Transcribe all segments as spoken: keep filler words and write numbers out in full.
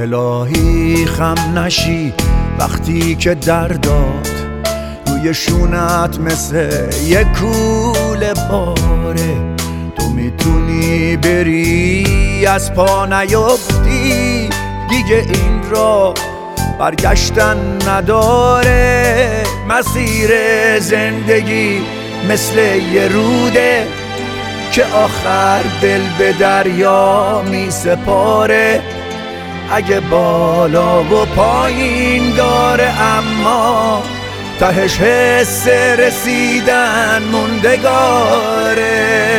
الهی خم نشی وقتی که درداد روی شونت مثل یک کوله باره. تو میتونی بری از پا نیفتی، دیگه این را برگشتن نداره. مسیر زندگی مثل یه روده که آخر دل به دریا می سپاره. اگه بالا و پایین داره اما تهش حس رسیدن موندگاره.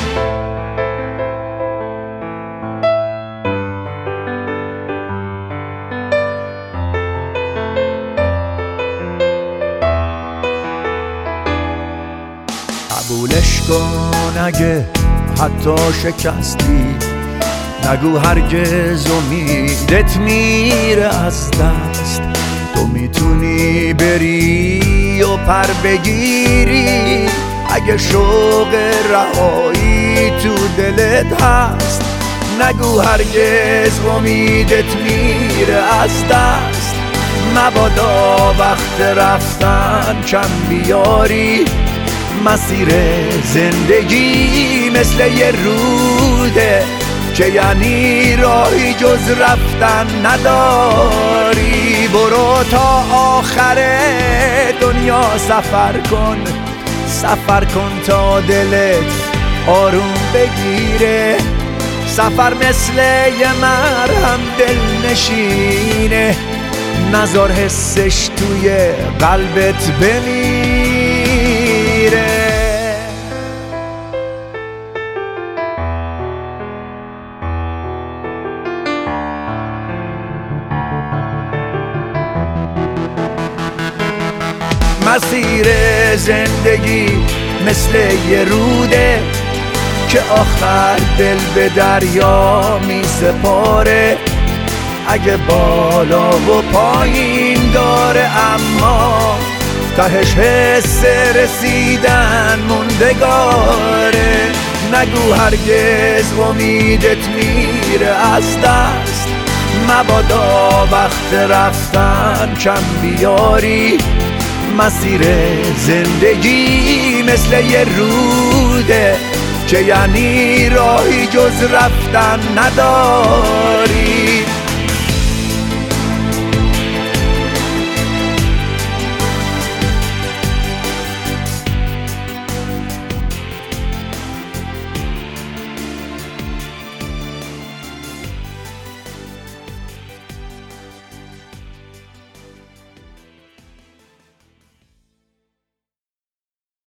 قبولش کن اگه حتی شکستی، نگو هرگز امیدت میره از دست. تو میتونی بری و پر بگیری اگه شوق رهایی تو دلت هست. نگو هرگز امیدت میره از دست. مبادا وقت رفتن کم بیاری. مسیر زندگی مثل یه روده که یعنی راهی جز رفتن نداری. برو تا آخر دنیا سفر کن، سفر کن تا دلت آروم بگیره. سفر مثل یه مرهم دل نشینه، نذار حسش توی قلبت بمیره. مسیر زندگی مثل یه روده که آخر دل به دریا می سپاره. اگه بالا و پایین داره اما تهش حس رسیدن موندگاره. نگو هرگز امیدت میره از دست. مبادا وقت رفتن کم بیاری. مسیر زندگی مثل یه روده که یعنی راهی جز رفتن نداری.